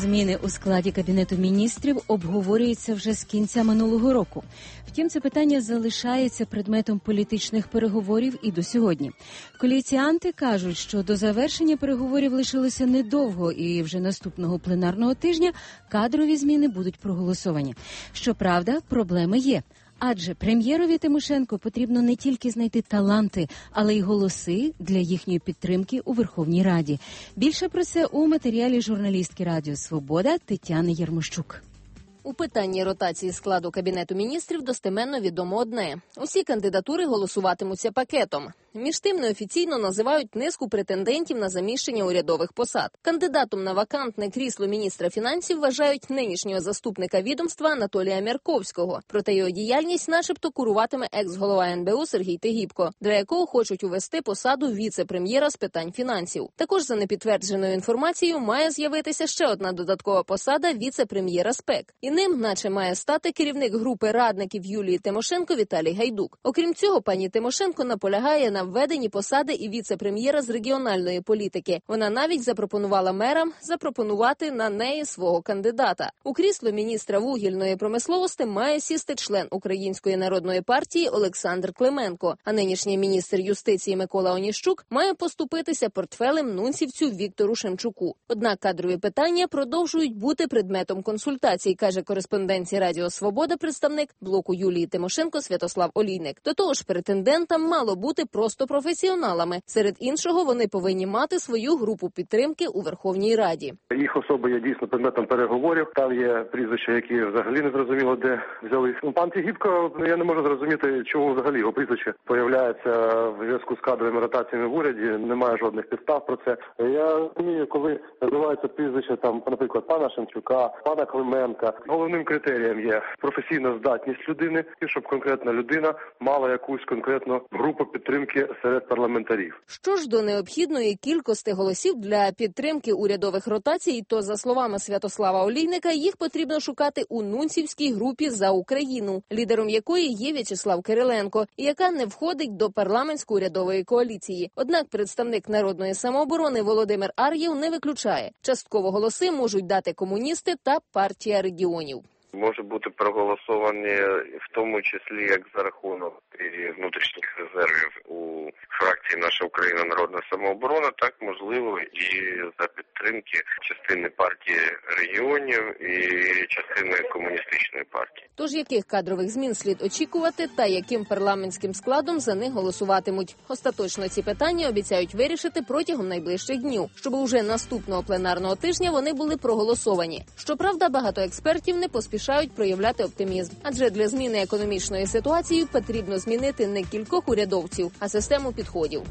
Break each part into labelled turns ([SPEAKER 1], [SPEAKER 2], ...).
[SPEAKER 1] Зміни у складі Кабінету міністрів обговорюються вже з кінця минулого року. Втім, це питання залишається предметом політичних переговорів і до сьогодні. Коаліціанти кажуть, що до завершення переговорів лишилося недовго і вже наступного пленарного тижня кадрові зміни будуть проголосовані. Щоправда, проблеми є. Адже прем'єрові Тимошенко потрібно не тільки знайти таланти, але й голоси для їхньої підтримки у Верховній Раді. Більше про це у матеріалі журналістки Радіо Свобода Тетяни Ярмощук.
[SPEAKER 2] У питанні ротації складу Кабінету міністрів достеменно відомо одне. Усі кандидатури голосуватимуться пакетом. Між тим, неофіційно називають низку претендентів на заміщення урядових посад. Кандидатом на вакантне крісло міністра фінансів вважають нинішнього заступника відомства Анатолія Мярковського. Проте його діяльність начебто куруватиме екс-голова НБУ Сергій Тигіпко, для якого хочуть увести посаду віце-прем'єра з питань фінансів. Також, за непідтвердженою інформацією, має з'явитися ще одна додаткова посада віце-прем'єра СПЕК. І ним, наче, має стати керівник групи радників Юлії Тимошенко Віталій Гайдук. Окрім цього, пані Тимошенко наполягає на введенні посади і віце-прем'єра з регіональної політики. Вона навіть запропонувала мерам запропонувати на неї свого кандидата. У крісло міністра вугільної промисловості має сісти член Української народної партії Олександр Клименко, а нинішній міністр юстиції Микола Оніщук має поступитися портфелем нунцівцю Віктору Шемчуку. Однак кадрові питання продовжують бути предметом консультацій, каже кореспонденції Радіо Свобода представник блоку Юлії Тимошенко Святослав Олійник. До того ж, претендентам мало бути просто професіоналами. Серед іншого, вони повинні мати свою групу підтримки у Верховній Раді.
[SPEAKER 3] Їх особи є дійсно предметом переговорів. Там є прізвища, які взагалі не зрозуміло, де взялись. Пан Тигіпко, я не можу зрозуміти, чому взагалі його прізвище появляється в зв'язку з кадровими ротаціями в уряді. Немає жодних підстав про це. Я розумію, коли називається прізвище, там, наприклад, пана Шемчука, пана Клименка. Головним критерієм є професійна здатність людини, і щоб конкретна людина мала якусь конкретну групу підтримки серед парламентарів.
[SPEAKER 2] Що ж до необхідної кількості голосів для підтримки урядових ротацій, то, за словами Святослава Олійника, їх потрібно шукати у нунцівській групі «За Україну», лідером якої є В'ячеслав Кириленко, і яка не входить до парламентсько-урядової коаліції. Однак представник Народної самооборони Володимир Ар'єв не виключає. Частково голоси можуть дати комуністи та партія регіонів.
[SPEAKER 4] Може бути проголосовані в тому числі як за рахунок внутрішніх резервів у фракції «Наша Україна Народна самооборона», так можливо і за підтримки частини партії регіонів і частини комуністичної партії.
[SPEAKER 2] Тож яких кадрових змін слід очікувати та яким парламентським складом за них голосуватимуть? Остаточно ці питання обіцяють вирішити протягом найближчих днів, щоб уже наступного пленарного тижня вони були проголосовані. Щоправда, багато експертів не поспішають проявляти оптимізм, адже для зміни економічної ситуації потрібно змінити не кількох урядовців, а систему підходів.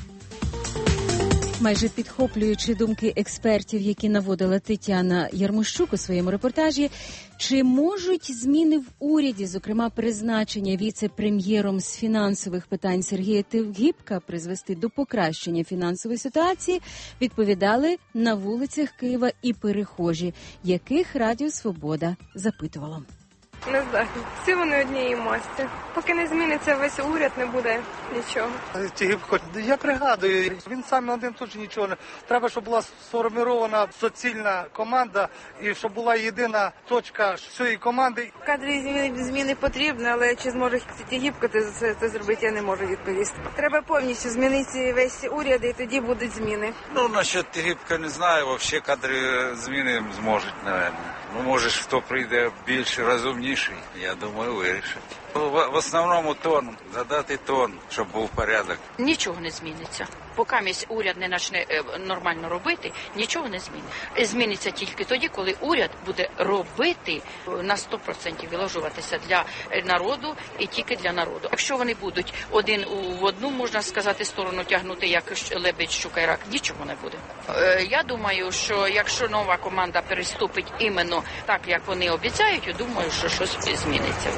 [SPEAKER 1] Майже підхоплюючи думки експертів, які наводила Тетяна Ярмощук у своєму репортажі, чи можуть зміни в уряді, зокрема призначення віце-прем'єром з фінансових питань Сергія Тигіпка, призвести до покращення фінансової ситуації, відповідали на вулицях Києва і перехожі, яких Радіо Свобода запитувала.
[SPEAKER 5] Не знаю. Всі вони однієї масті. Поки не зміниться весь уряд, не буде нічого.
[SPEAKER 6] Тигіпко, я пригадую, він сам один теж нічого не. Треба, щоб була сформірована суцільна команда і щоб була єдина точка всієї команди.
[SPEAKER 5] Кадрові зміни потрібні, але чи зможе Тигіпко це зробити, я не можу відповісти. Треба повністю змінити весь уряд, і тоді будуть зміни.
[SPEAKER 7] Насчет Тигіпка не знаю, взагалі кадрові зміни зможуть, мабуть. Може, хто прийде більш розумніший, я думаю, вирішить. В основному тон, задати тон, щоб був порядок.
[SPEAKER 8] Нічого не зміниться. Поки уряд не почне нормально робити, нічого не зміниться. Зміниться тільки тоді, коли уряд буде робити на 100% виложуватися для народу і тільки для народу. Якщо вони будуть один в одну, можна сказати, сторону тягнути, як лебедь, щука і рак, нічого не буде. Я думаю, що якщо нова команда переступить іменно так, як вони обіцяють, я думаю, що щось зміниться.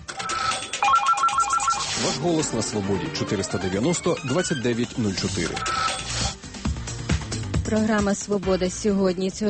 [SPEAKER 9] Ваш голос на свободі. 490-2904.
[SPEAKER 1] Програма «Свобода» сьогодні.